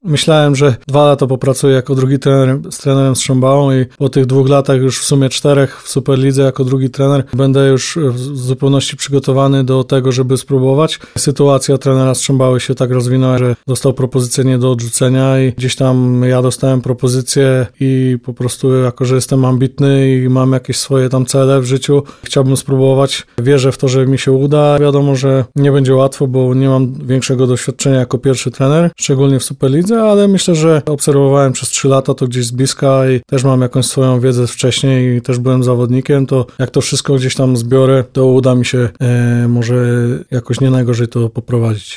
Myślałem, że 2 lata popracuję jako drugi trener z trenerem Strzembałą i po tych 2 latach już w sumie 4 w Superlidze jako drugi trener będę już w zupełności przygotowany do tego, żeby spróbować. Sytuacja trenera Strzembały się tak rozwinęła, że dostał propozycję nie do odrzucenia i gdzieś tam ja dostałem propozycję i po prostu jako, że jestem ambitny i mam jakieś swoje tam cele w życiu, chciałbym spróbować. Wierzę w to, że mi się uda. Wiadomo, że nie będzie łatwo, bo nie mam większego doświadczenia jako pierwszy trener, szczególnie w Superlidze, ale myślę, że obserwowałem przez 3 lata to gdzieś z bliska i też mam jakąś swoją wiedzę wcześniej i też byłem zawodnikiem, to jak to wszystko gdzieś tam zbiorę, to uda mi się może jakoś nie najgorzej to poprowadzić.